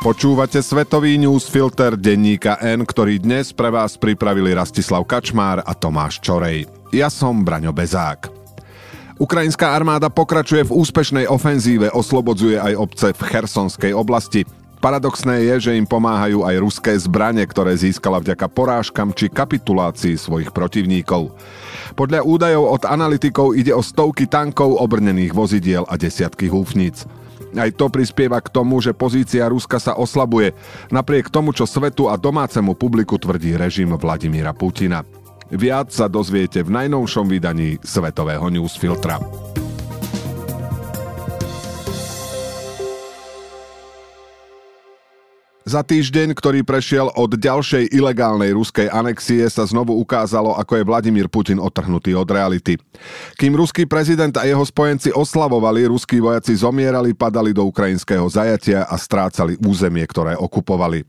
Počúvate svetový newsfilter denníka N, ktorý dnes pre vás pripravili Rastislav Kačmár a Tomáš Čorej. Ja som Braňo Bezák. Ukrajinská armáda pokračuje v úspešnej ofenzíve, oslobodzuje aj obce v Chersonskej oblasti. Paradoxné je, že im pomáhajú aj ruské zbrane, ktoré získala vďaka porážkam či kapitulácii svojich protivníkov. Podľa údajov od analytikov ide o stovky tankov, obrnených vozidiel a desiatky húfnic. Aj to prispieva k tomu, že pozícia Ruska sa oslabuje, napriek tomu, čo svetu a domácemu publiku tvrdí režim Vladimíra Putina. Viac sa dozviete v najnovšom vydaní Svetového newsfiltra. Za týždeň, ktorý prešiel od ďalšej ilegálnej ruskej anexie, sa znovu ukázalo, ako je Vladimír Putin odtrhnutý od reality. Kým ruský prezident a jeho spojenci oslavovali, ruskí vojaci zomierali, padali do ukrajinského zajatia a strácali územie, ktoré okupovali.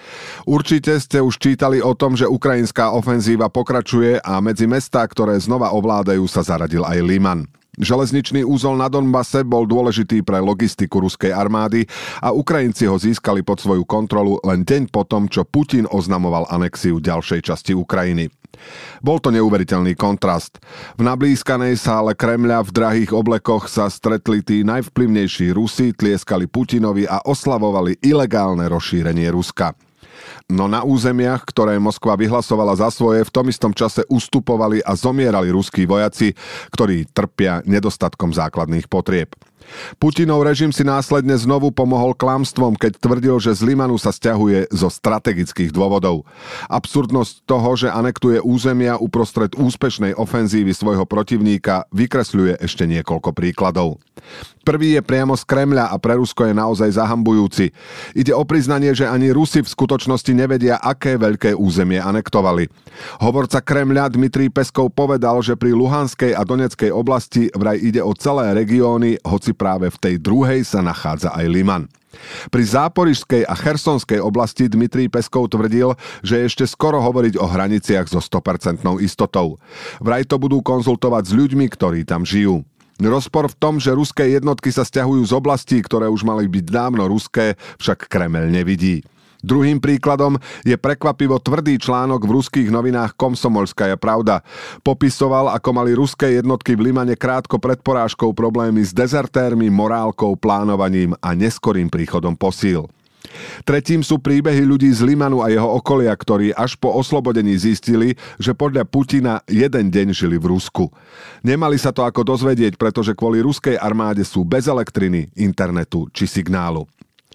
Určite ste už čítali o tom, že ukrajinská ofenzíva pokračuje a medzi mestá, ktoré znova ovládajú, sa zaradil aj Liman. Železničný úzol na Donbase bol dôležitý pre logistiku ruskej armády a Ukrajinci ho získali pod svoju kontrolu len deň potom, čo Putin oznamoval anexiu ďalšej časti Ukrajiny. Bol to neuveriteľný kontrast. V nablískanej sále Kremľa v drahých oblekoch sa stretli tí najvplyvnejší Rusi, tlieskali Putinovi a oslavovali ilegálne rozšírenie Ruska. No na územiach, ktoré Moskva vyhlasovala za svoje, v tom istom čase ustupovali a zomierali ruskí vojaci, ktorí trpia nedostatkom základných potrieb. Putinov režim si následne znovu pomohol klamstvom, keď tvrdil, že z Limanu sa sťahuje zo strategických dôvodov. Absurdnosť toho, že anektuje územia uprostred úspešnej ofenzívy svojho protivníka, vykresľuje ešte niekoľko príkladov. Prvý je priamo z Kremľa a pre Rusko je naozaj zahambujúci. Ide o priznanie, že ani Rusi v skutočnosti nevedia, aké veľké územie anektovali. Hovorca Kremľa Dmitrij Peskov povedal, že pri Luhanskej a Donetskej oblasti vraj ide o celé regióny, hoci práve v tej druhej sa nachádza aj Liman. Pri Záporižskej a Chersonskej oblasti Dmitrij Peskov tvrdil, že je ešte skoro hovoriť o hraniciach so 100% istotou. Vraj to budú konzultovať s ľuďmi, ktorí tam žijú. Rozpor v tom, že ruské jednotky sa sťahujú z oblastí, ktoré už mali byť dávno ruské, však Kremeľ nevidí. Druhým príkladom je prekvapivo tvrdý článok v ruských novinách Komsomolskaja pravda. Popisoval, ako mali ruské jednotky v Limane krátko pred porážkou problémy s dezertérmi, morálkou, plánovaním a neskorým príchodom posíl. Tretím sú príbehy ľudí z Limanu a jeho okolia, ktorí až po oslobodení zistili, že podľa Putina jeden deň žili v Rusku. Nemali sa to ako dozvedieť, pretože kvôli ruskej armáde sú bez elektriny, internetu či signálu.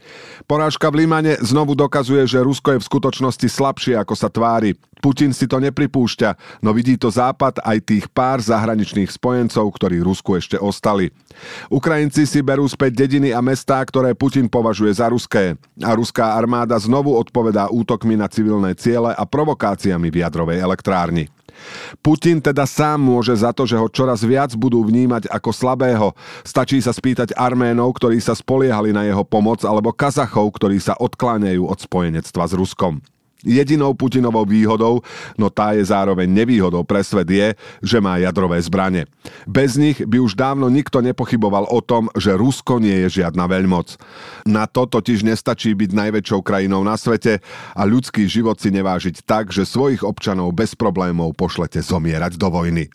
Porážka v Limane znovu dokazuje, že Rusko je v skutočnosti slabšie, ako sa tvári. Putin si to nepripúšťa, no vidí to Západ aj tých pár zahraničných spojencov, ktorí Rusku ešte ostali. Ukrajinci si berú späť dediny a mestá, ktoré Putin považuje za ruské. A ruská armáda znovu odpovedá útokmi na civilné ciele a provokáciami v jadrovej elektrárni. Putin teda sám môže za to, že ho čoraz viac budú vnímať ako slabého. Stačí sa spýtať Arménov, ktorí sa spoliehali na jeho pomoc, alebo Kazachov, ktorí sa odkláňajú od spojenectva s Ruskom. Jedinou Putinovou výhodou, no tá je zároveň nevýhodou pre svet, je, že má jadrové zbrane. Bez nich by už dávno nikto nepochyboval o tom, že Rusko nie je žiadna veľmoc. Na to totiž nestačí byť najväčšou krajinou na svete a ľudský život si nevážiť tak, že svojich občanov bez problémov pošlete zomierať do vojny.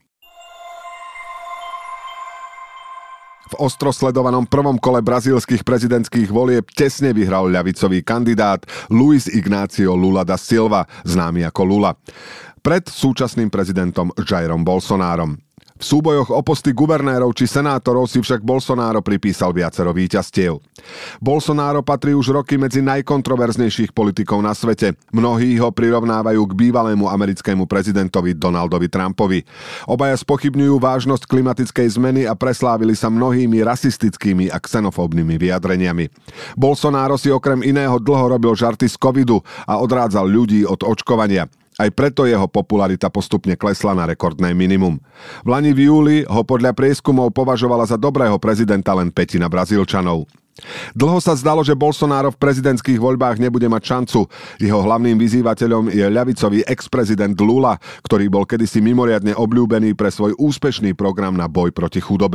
V ostro sledovanom prvom kole brazílskych prezidentských volieb tesne vyhral ľavicový kandidát Luiz Inácio Lula da Silva, známy ako Lula, pred súčasným prezidentom Jairom Bolsonárom. V súbojoch o posty guvernérov či senátorov si však Bolsonaro pripísal viacero víťazstiev. Bolsonaro patrí už roky medzi najkontroverznejších politikov na svete. Mnohí ho prirovnávajú k bývalému americkému prezidentovi Donaldovi Trumpovi. Obaja spochybňujú vážnosť klimatickej zmeny a preslávili sa mnohými rasistickými a xenofóbnymi vyjadreniami. Bolsonaro si okrem iného dlho robil žarty z covidu a odrádzal ľudí od očkovania. Aj preto jeho popularita postupne klesla na rekordné minimum. Vlani v júli ho podľa prieskumov považovala za dobrého prezidenta len pätina Brazílčanov. Dlho sa zdalo, že Bolsonaro v prezidentských voľbách nebude mať šancu. Jeho hlavným vyzývateľom je ľavicový ex-prezident Lula, ktorý bol kedysi mimoriadne obľúbený pre svoj úspešný program na boj proti chudobe.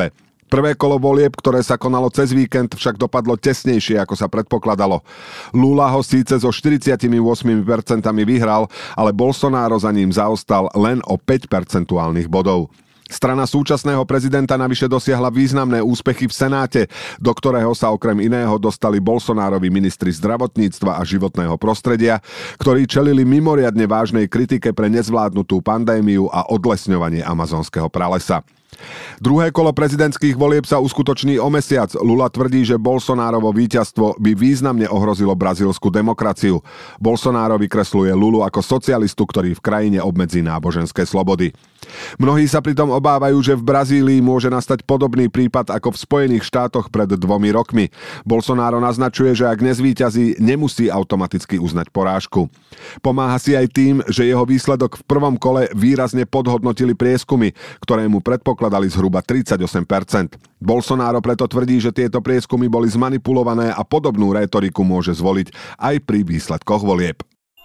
Prvé kolo volieb, ktoré sa konalo cez víkend, však dopadlo tesnejšie, ako sa predpokladalo. Lula ho síce so 48% vyhral, ale Bolsonaro za ním zaostal len o 5 percentuálnych bodov. Strana súčasného prezidenta navyše dosiahla významné úspechy v Senáte, do ktorého sa okrem iného dostali Bolsonárovi ministri zdravotníctva a životného prostredia, ktorí čelili mimoriadne vážnej kritike pre nezvládnutú pandémiu a odlesňovanie amazonského pralesa. Druhé kolo prezidentských volieb sa uskutoční o mesiac. Lula tvrdí, že Bolsonárovo víťazstvo by významne ohrozilo brazílsku demokraciu. Bolsonaro vykresľuje Lulu ako socialistu, ktorý v krajine obmedzí náboženské slobody. Mnohí sa pritom obávajú, že v Brazílii môže nastať podobný prípad ako v Spojených štátoch pred 2 rokmi. Bolsonaro naznačuje, že ak nezvíťazí, nemusí automaticky uznať porážku. Pomáha si aj tým, že jeho výsledok v prvom kole výrazne podhodnotili prieskumy, ktoré mu predpokladali zhruba 38%. Bolsonaro preto tvrdí, že tieto prieskumy boli zmanipulované a podobnú rétoriku môže zvoliť aj pri výsledkoch volieb.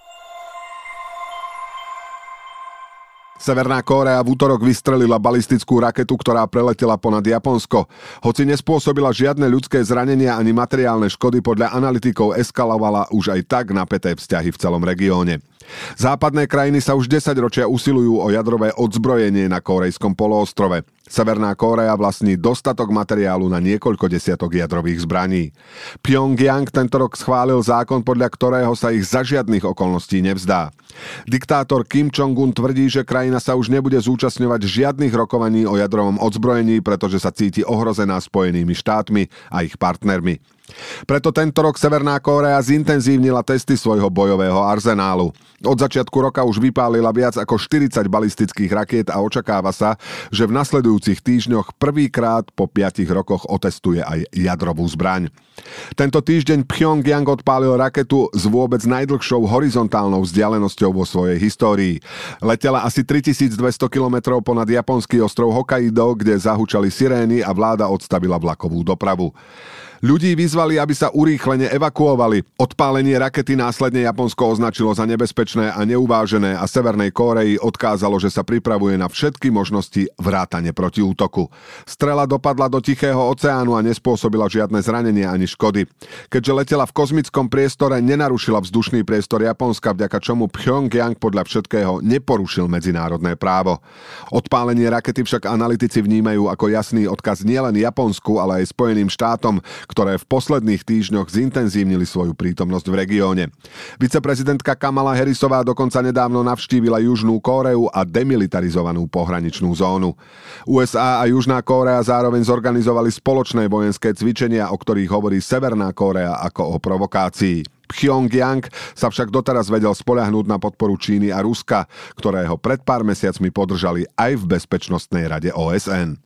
Severná Kórea v utorok vystrelila balistickú raketu, ktorá preletela ponad Japonsko. Hoci nespôsobila žiadne ľudské zranenia ani materiálne škody, podľa analytikov eskalovala už aj tak napäté vzťahy v celom regióne. Západné krajiny sa už 10 ročia usilujú o jadrové odzbrojenie na Kórejskom poloostrove. Severná Kórea vlastní dostatok materiálu na niekoľko desiatok jadrových zbraní. Pyongyang tento rok schválil zákon, podľa ktorého sa ich za žiadnych okolností nevzdá. Diktátor Kim Jong-un tvrdí, že krajina sa už nebude zúčastňovať žiadnych rokovaní o jadrovom odzbrojení, pretože sa cíti ohrozená Spojenými štátmi a ich partnermi. Preto tento rok Severná Kórea zintenzívnila testy svojho bojového arzenálu. Od začiatku roka už vypálila viac ako 40 balistických rakiet a očakáva sa, že v nasledujúcich týždňoch prvýkrát po 5 rokoch otestuje aj jadrovú zbraň. Tento týždeň Pyongyang odpálil raketu s vôbec najdlhšou horizontálnou vzdialenosťou vo svojej histórii. Letela asi 3200 km ponad japonský ostrov Hokkaido, kde zahučali sirény a vláda odstavila vlakovú dopravu. Ľudí vyzvali, aby sa urýchlene evakuovali. Odpálenie rakety následne Japonsko označilo za nebezpečné a neuvážené a Severnej Kórei odkázalo, že sa pripravuje na všetky možnosti vrátane protiútoku. Strela dopadla do Tichého oceánu a nespôsobila žiadne zranenie ani škody. Keďže letela v kozmickom priestore, nenarušila vzdušný priestor Japonska, vďaka čomu Pyongyang podľa všetkého neporušil medzinárodné právo. Odpálenie rakety však analytici vnímajú ako jasný odkaz nielen Japonsku, ale aj Spojeným štátom, ktoré v posledných týždňoch zintenzívnili svoju prítomnosť v regióne. Viceprezidentka Kamala Harrisová dokonca nedávno navštívila Južnú Kóreu a demilitarizovanú pohraničnú zónu. USA a Južná Kórea zároveň zorganizovali spoločné vojenské cvičenia, o ktorých hovorí Severná Kórea ako o provokácii. Pyongyang sa však doteraz vedel spoľahnúť na podporu Číny a Ruska, ktoré ho pred pár mesiacmi podržali aj v Bezpečnostnej rade OSN.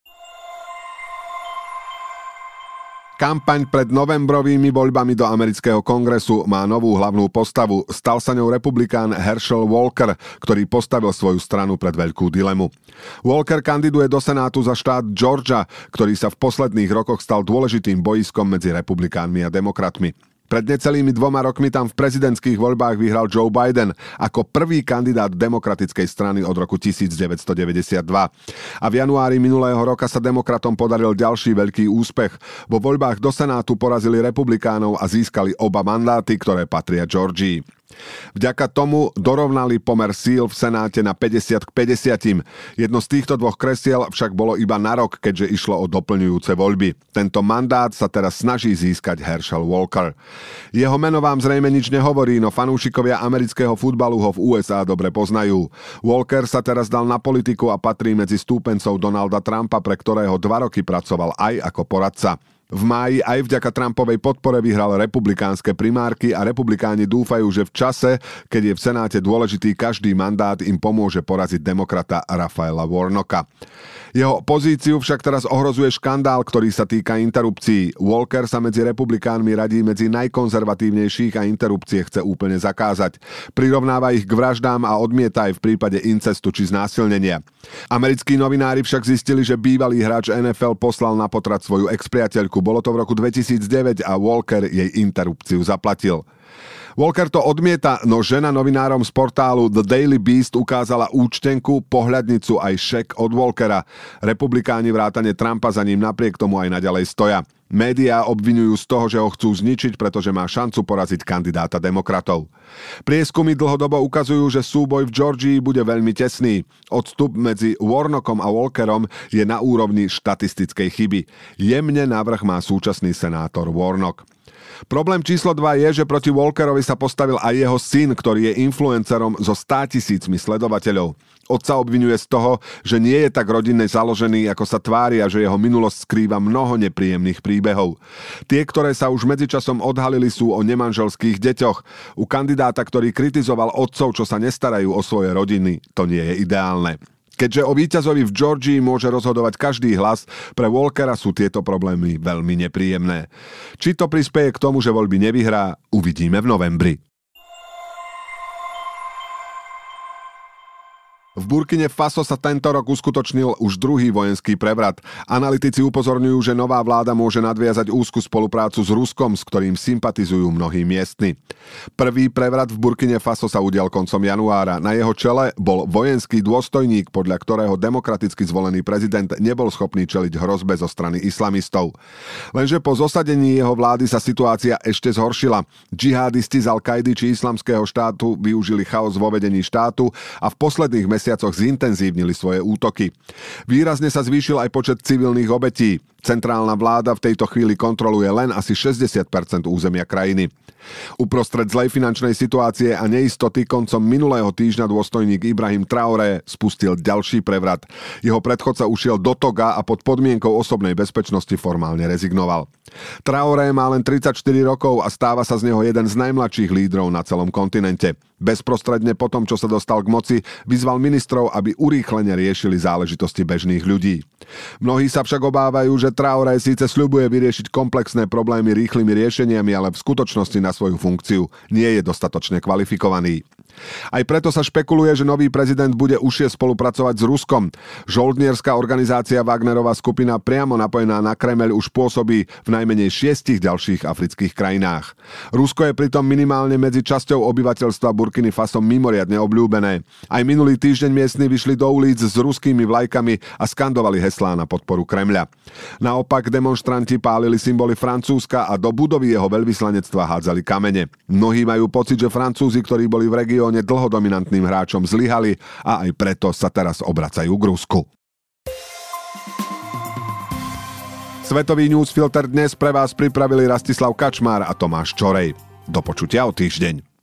Kampaň pred novembrovými voľbami do amerického kongresu má novú hlavnú postavu. Stal sa ňou republikán Herschel Walker, ktorý postavil svoju stranu pred veľkú dilemu. Walker kandiduje do Senátu za štát Georgia, ktorý sa v posledných rokoch stal dôležitým bojiskom medzi republikánmi a demokratmi. Pred necelými 2 rokmi tam v prezidentských voľbách vyhral Joe Biden ako prvý kandidát demokratickej strany od roku 1992. A v januári minulého roka sa demokratom podaril ďalší veľký úspech. Vo voľbách do Senátu porazili republikánov a získali oba mandáty, ktoré patria Georgii. Vďaka tomu dorovnali pomer síl v Senáte na 50-50. Jedno z týchto dvoch kresiel však bolo iba na rok, keďže išlo o doplňujúce voľby. Tento mandát sa teraz snaží získať Herschel Walker. Jeho meno vám zrejme nič nehovorí, no fanúšikovia amerického futbalu ho v USA dobre poznajú. Walker sa teraz dal na politiku a patrí medzi stúpencov Donalda Trumpa, pre ktorého 2 roky pracoval aj ako poradca. V máji aj vďaka Trumpovej podpore vyhral republikánske primárky a republikáni dúfajú, že v čase, keď je v Senáte dôležitý každý mandát, im pomôže poraziť demokrata Raphaela Warnocka. Jeho pozíciu však teraz ohrozuje škandál, ktorý sa týka interrupcií. Walker sa medzi republikánmi radí medzi najkonzervatívnejších a interrupcie chce úplne zakázať. Prirovnáva ich k vraždám a odmieta aj v prípade incestu či znásilnenia. Americkí novinári však zistili, že bývalý hráč NFL poslal na potrat svoju expriateľku. Bolo to v roku 2009 a Walker jej interrupciu zaplatil. Walker to odmieta, no žena novinárom z portálu The Daily Beast ukázala účtenku, pohľadnicu aj šek od Walkera. Republikáni vrátane Trumpa za ním napriek tomu aj naďalej stoja. Médiá obviňujú z toho, že ho chcú zničiť, pretože má šancu poraziť kandidáta demokratov. Prieskumy dlhodobo ukazujú, že súboj v Georgii bude veľmi tesný. Odstup medzi Warnockom a Walkerom je na úrovni štatistickej chyby. Jemne navrch má súčasný senátor Warnock. Problém číslo 2 je, že proti Walkerovi sa postavil aj jeho syn, ktorý je influencerom so 100 000 sledovateľov. Otca obviňuje z toho, že nie je tak rodinne založený, ako sa tvári, a že jeho minulosť skrýva mnoho nepríjemných príbehov. Tie, ktoré sa už medzičasom odhalili, sú o nemanželských deťoch. U kandidáta, ktorý kritizoval otcov, čo sa nestarajú o svoje rodiny, to nie je ideálne. Keďže o víťazovi v Georgii môže rozhodovať každý hlas, pre Walkera sú tieto problémy veľmi nepríjemné. Či to prispeje k tomu, že voľby nevyhrá, uvidíme v novembri. V Burkine Faso sa tento rok uskutočnil už druhý vojenský prevrat. Analytici upozorňujú, že nová vláda môže nadviazať úzku spoluprácu s Ruskom, s ktorým sympatizujú mnohí miestni. Prvý prevrat v Burkine Faso sa udial koncom januára. Na jeho čele bol vojenský dôstojník, podľa ktorého demokraticky zvolený prezident nebol schopný čeliť hrozbe zo strany islamistov. Lenže po zosadení jeho vlády sa situácia ešte zhoršila. Džihadisti z Al-Kaidy či Islamského štátu využili chaos vo vedení štátu a v posledných mesiacoch zintenzívnili svoje útoky. Výrazne sa zvýšil aj počet civilných obetí. Centrálna vláda v tejto chvíli kontroluje len asi 60% územia krajiny. Uprostred zlej finančnej situácie a neistoty koncom minulého týždňa dôstojník Ibrahim Traoré spustil ďalší prevrat. Jeho predchodca ušiel do Toga a pod podmienkou osobnej bezpečnosti formálne rezignoval. Traoré má len 34 rokov a stáva sa z neho jeden z najmladších lídrov na celom kontinente. Bezprostredne po tom, čo sa dostal k moci, vyzval ministrov, aby urýchlene riešili záležitosti bežných ľudí. Mnohí sa však obávajú, že Traoré síce sľubuje vyriešiť komplexné problémy rýchlymi riešeniami, ale v skutočnosti na svoju funkciu nie je dostatočne kvalifikovaný. Aj preto sa špekuluje, že nový prezident bude užšie spolupracovať s Ruskom. Žoldnierská organizácia Wagnerová skupina priamo napojená na Kremeľ už pôsobí v najmenej 6 ďalších afrických krajinách. Rusko je pritom minimálne medzi časťou obyvateľstva Burkiny Faso mimoriadne obľúbené. Aj minulý týždeň miestni vyšli do ulic s ruskými vlajkami a skandovali heslá na podporu Kremľa. Naopak demonštranti pálili symboly Francúzska a do budovy jeho veľvyslanectva hádzali kamene. Mnohí majú pocit, že Francúzi, ktorí boli v regióne dlhodominantným hráčom, zlyhali a aj preto sa teraz obracajú k Rusku. Svetový newsfilter dnes pre vás pripravili Rastislav Kačmár a Tomáš Čorej. Do počutia o týždeň.